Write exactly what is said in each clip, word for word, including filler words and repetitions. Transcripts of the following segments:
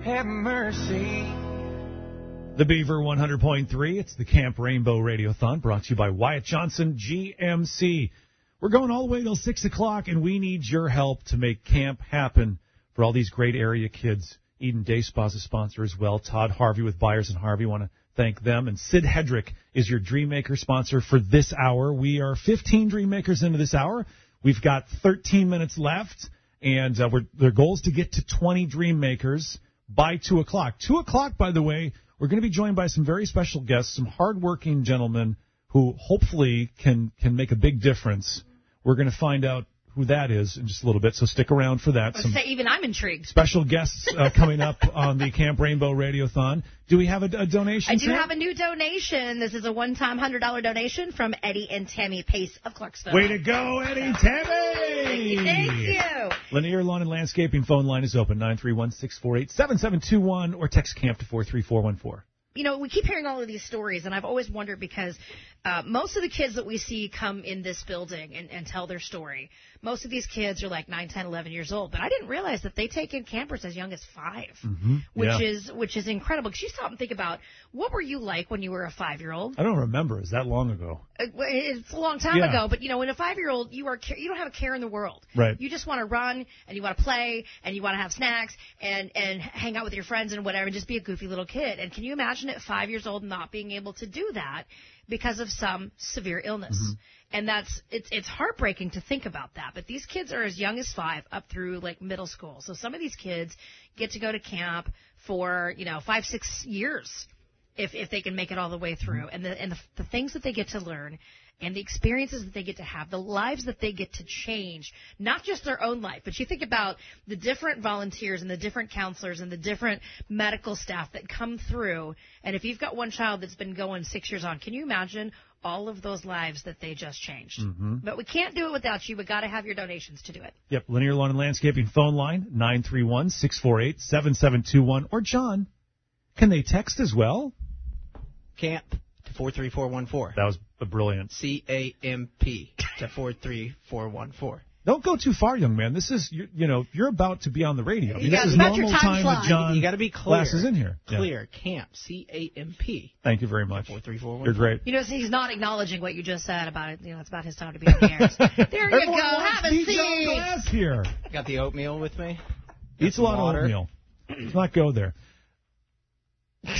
have mercy. The Beaver one hundred point three, it's the Camp Rainbow Radiothon, brought to you by Wyatt Johnson, G M C. We're going all the way till six o'clock, and we need your help to make camp happen for all these great area kids. Eden Day Spa's a sponsor as well. Todd Harvey with Byers and Harvey, want to thank them. And Sid Hedrick is your Dreammaker sponsor for this hour. We are fifteen Dreammakers into this hour. We've got thirteen minutes left, and uh, we're, their goal is to get to twenty Dreammakers by two o'clock. two o'clock, by the way, we're going to be joined by some very special guests, some hardworking gentlemen who hopefully can, can make a big difference. We're going to find out who that is in just a little bit, so stick around for that. Some say even I'm intrigued. Special guests uh, coming up on the Camp Rainbow Radiothon. Do we have a, a donation? I do Sam? have a new donation. This is a one-time one hundred dollars donation from Eddie and Tammy Pace of Clarksville. Way to go, Eddie and Tammy! Thank you, thank you. Lanier Lawn and Landscaping phone line is open, nine three one, six four eight, seven seven two one, or text CAMP to four three four one four. You know, we keep hearing all of these stories, and I've always wondered because uh, most of the kids that we see come in this building and, and tell their story, most of these kids are like nine, ten, eleven years old. But I didn't realize that they take in campers as young as five, mm-hmm. which yeah. is which is incredible. Because you stop and think about, what were you like when you were a five-year-old? I don't remember. Is that long ago? It's a long time yeah. ago. But, you know, when a five-year-old, you are you don't have a care in the world. Right. You just want to run, and you want to play, and you want to have snacks, and, and hang out with your friends and whatever, and just be a goofy little kid. And can you imagine at five years old not being able to do that because of some severe illness? Mm-hmm. And that's it's it's heartbreaking to think about that. But these kids are as young as five up through like middle school. So some of these kids get to go to camp for, you know, five, six years if if they can make it all the way through. And the and the, the things that they get to learn and the experiences that they get to have, the lives that they get to change, not just their own life, but you think about the different volunteers and the different counselors and the different medical staff that come through. And if you've got one child that's been going six years on, can you imagine all of those lives that they just changed? Mm-hmm. But we can't do it without you. We've got to have your donations to do it. Yep, Linear Lawn and Landscaping phone line, nine three one, six four eight, seven seven two one. Or, John, can they text as well? Camp to four three four one four. That was a brilliant. C A M P to four three four one four. Don't go too far, young man. This is, you, you know, you're about to be on the radio. I mean, this is about your normal time time that John You got to be clear. Glasses in here. Clear. Yeah. Camp. C A M P. Thank you very much. four three four one four. You're great. You know, he's not acknowledging what you just said about it. You know, it's about his time to be on the air. So there you Everyone go. wants Have a to be John seat. Glass here. Got the oatmeal with me. Eats a lot water. of oatmeal. Let's not go there. I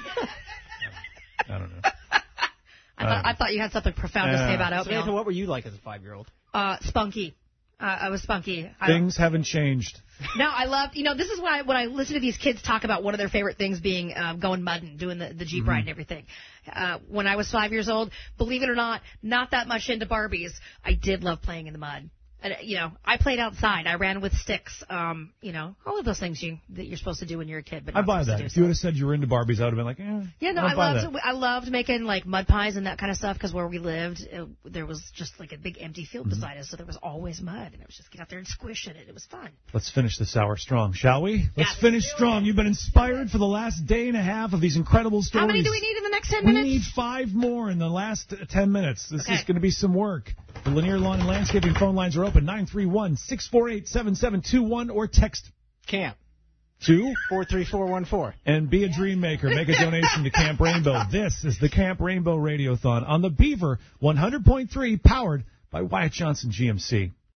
don't know. I thought, I thought you had something profound to say about oatmeal. Samantha, what were you like as a five-year-old? Uh, spunky. Uh, I was spunky. I Things haven't changed. No, I love, you know, this is why when I listen to these kids talk about one of their favorite things being um, going mudding, doing the, the Jeep Mm-hmm. ride and everything. Uh, when I was five years old, believe it or not, not that much into Barbies. I did love playing in the mud. And, you know, I played outside. I ran with sticks. Um, you know, all of those things you that you're supposed to do when you're a kid. But I not buy supposed that. to do, If so. you would have said you were into Barbies, I would have been like, eh. Yeah, no, I, I don't buy loved that. I loved making like mud pies and that kind of stuff because where we lived, it, there was just like a big empty field Mm-hmm. beside us, so there was always mud, and it was just get out there and squish it. It was fun. Let's finish this hour strong, shall we? Let's let's finish do strong. it. You've been inspired for the last day and a half of these incredible stories. How many do we need in the next ten We minutes? need five more in the last ten minutes. This Okay. is going to be some work. The Linear Lawn and Landscaping phone lines are open, nine three one, six four eight, seven seven two one, or text Camp. to four three four one four. and be a dream maker. Make a donation to Camp Rainbow. This is the Camp Rainbow Radiothon on the Beaver one hundred point three, powered by Wyatt Johnson G M C.